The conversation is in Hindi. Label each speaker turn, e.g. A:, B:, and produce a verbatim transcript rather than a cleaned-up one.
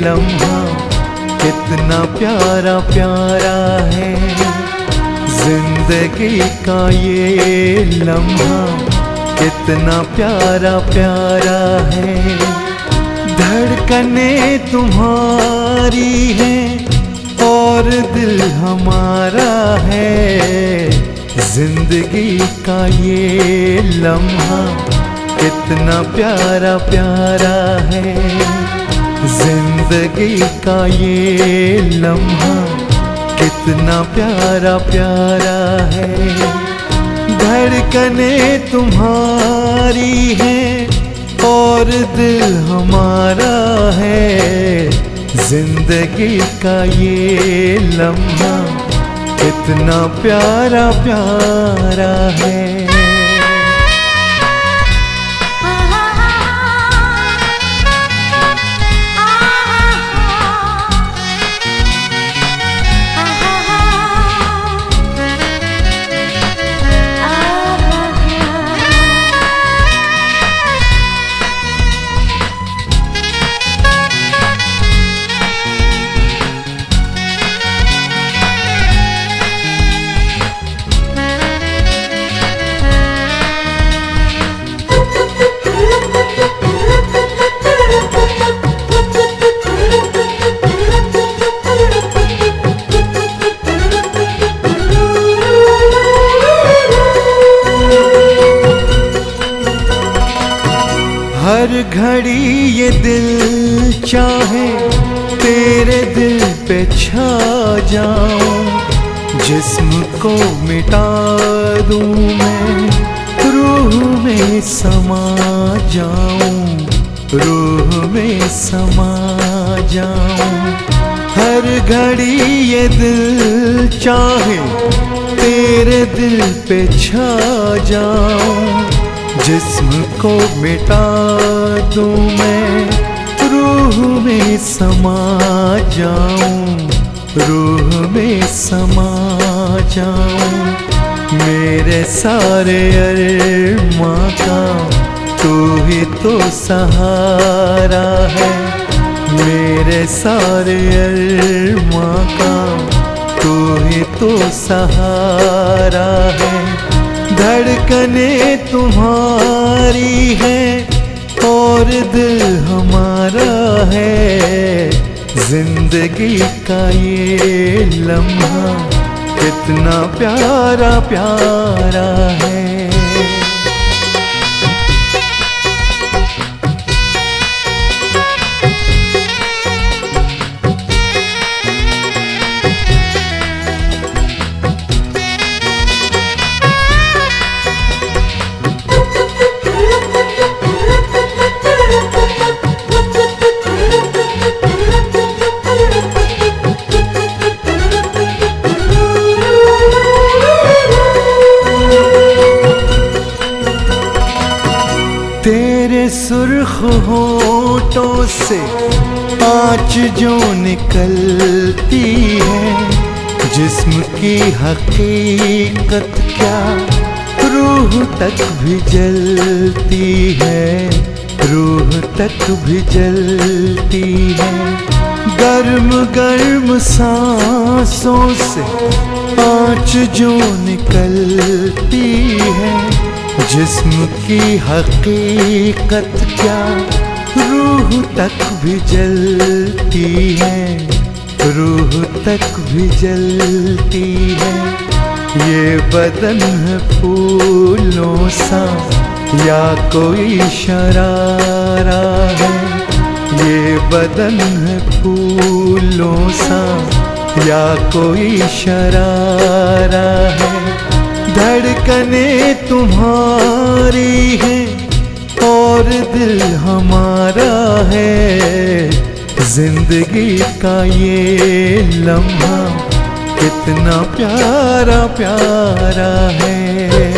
A: लम्हा कितना प्यारा प्यारा है। जिंदगी का ये लम्हा कितना प्यारा प्यारा है। धड़कने तुम्हारी हैं और दिल हमारा है। जिंदगी का ये लम्हा कितना प्यारा प्यारा है। जिंदगी का ये लम्हा कितना प्यारा प्यारा है। धड़कने तुम्हारी हैं और दिल हमारा है। जिंदगी का ये लम्हा कितना प्यारा प्यारा है। हर घड़ी ये दिल चाहे तेरे दिल पे छा जाऊं। जिस्म को मिटा दूं मैं, रूह में समा जाऊं, रूह में समा जाऊं। हर घड़ी ये दिल चाहे तेरे दिल पे छा जाऊं। जिस्म को मिटा दूं मैं, रूह में समा जाऊं, रूह में समा जाऊं। मेरे सारे अरमां का तू ही तो सहारा है। मेरे सारे अरमां का तू ही तो सहारा है। धड़कने तुम्हारी हैं और दिल हमारा है। जिंदगी का ये लम्हा कितना प्यारा प्यारा है। तेरे सुर्ख होठों से आँच जो निकलती है। जिस्म की हकीकत क्या रूह तक भी जलती है, रूह तक भी जलती है। गर्म गर्म सांसों से आँच जो निकलती है। जिस्म की हकीकत क्या रूह तक भी जलती है, रूह तक भी जलती है। ये बदन है फूलों सा या कोई शरारा है। ये बदन है फूलों सा या कोई शरारा है। धड़कने तुम्हारी हैं और दिल हमारा है। जिंदगी का ये लम्हा कितना प्यारा प्यारा है।